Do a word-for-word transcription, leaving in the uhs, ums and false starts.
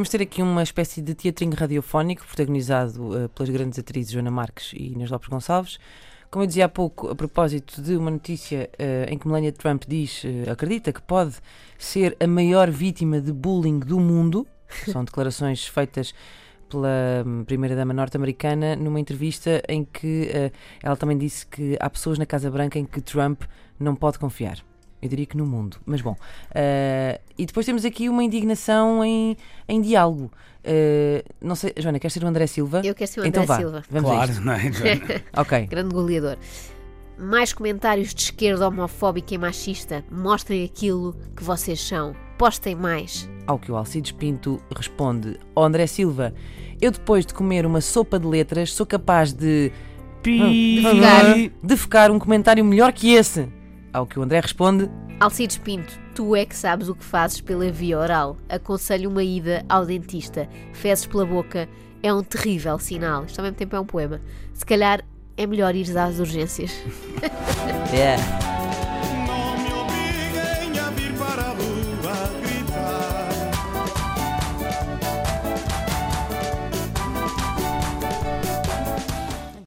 Vamos ter aqui uma espécie de teatrinho radiofónico protagonizado uh, pelas grandes atrizes Joana Marques e Inês Lopes Gonçalves. Como eu dizia há pouco, a propósito de uma notícia uh, em que Melania Trump diz, uh, acredita que pode ser a maior vítima de bullying do mundo. São declarações feitas pela primeira-dama norte-americana numa entrevista em que uh, ela também disse que há pessoas na Casa Branca em que Trump não pode confiar. Eu diria que no mundo, mas bom. Uh, e depois temos aqui uma indignação em, em diálogo. Uh, não sei, Joana, queres ser o André Silva? Eu quero ser o André então vá, Silva. Vamos Claro, a isto. não é, Joana? Ok. Grande goleador. Mais comentários de esquerda homofóbica e machista. Mostrem aquilo que vocês são. Postem mais. Ao que o Alcides Pinto responde: oh, André Silva, eu depois de comer uma sopa de letras sou capaz de defecar. defecar um comentário melhor que esse. Ao que o André responde: Alcides Pinto, tu é que sabes o que fazes pela via oral. Aconselho uma ida ao dentista. Fezes pela boca é um terrível sinal. Isto ao mesmo tempo é um poema. Se calhar é melhor ires às urgências. Yeah.